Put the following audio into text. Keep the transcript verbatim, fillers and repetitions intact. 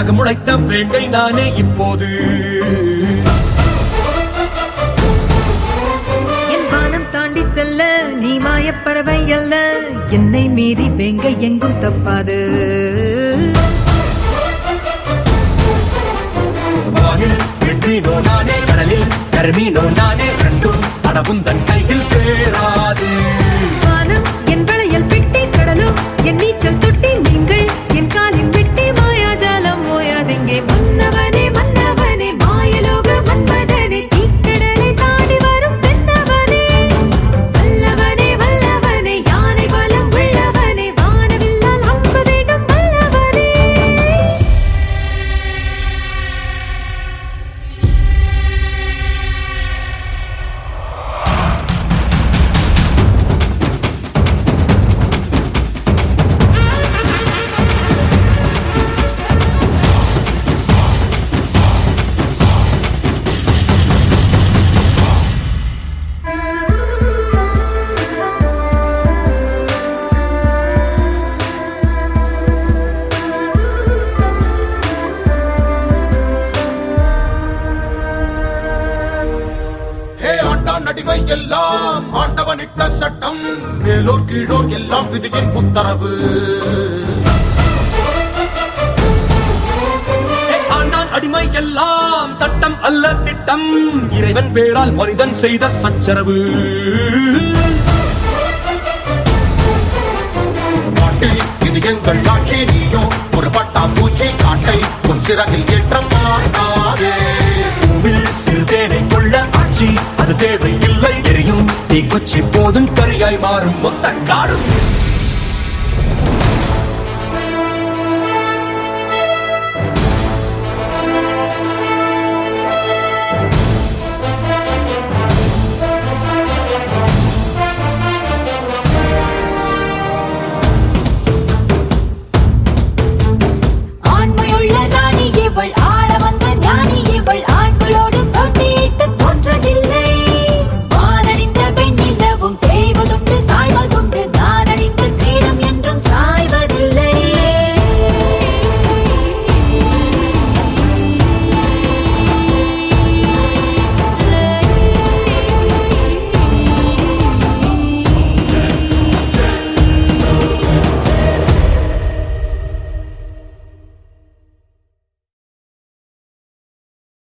சிறகு முளைத்த வேங்கை நானே இப்போது. என் வானம் தாண்டி செல்ல நீ மாயப்பறவை அல்ல, என்னை மீறி வேங்கை எங்கும் தப்பாது. வெற்றினோ நானே, கடலில் கருமீனோ நானே, ரெண்டும் அடவும் தன் கையில் சேராது. வானம் என் வளையல் பெட்டி, கடலும் என் நீச்சல் தொட்டி, நீங்கள் என் காலின் பெட்டி, மாயாஜாலம் ஓயாதெங்கே. மன்னவனே மன்னவனே மாயலோக மன்மதனே, தீக்கடலை தாண்டி வரும் தென்னவனே, வல்லவனே வல்லவனே யானை பலம் உள்ளவனே, வானவில்லால் அம்பு வேண்டும் வல்லவனே. நடிவை எல்லாம் ஆண்டவனிட்ட சட்டம், மேலோர் கீழோர் எல்லாம் விதியின் உத்தரவு. ஆண்டான் அடிமை எல்லாம் சட்டம் அல்ல திட்டம், இறைவன் பேரால் மனிதன் செய்த சச்சரவு. காட்டில் இது எங்கள் ஆட்சி, நீயோ ஒரு பட்டாம்பூச்சி, காட்டை உன் சிறகில் ஏற்ற மாட்டாதே. சிறுதேனை கொள்ள ஆட்சி அது தேவை இல்லை, எரியும் தீக்குச்சி போதும் கரியாய் மாறும் மொத்த காடும்.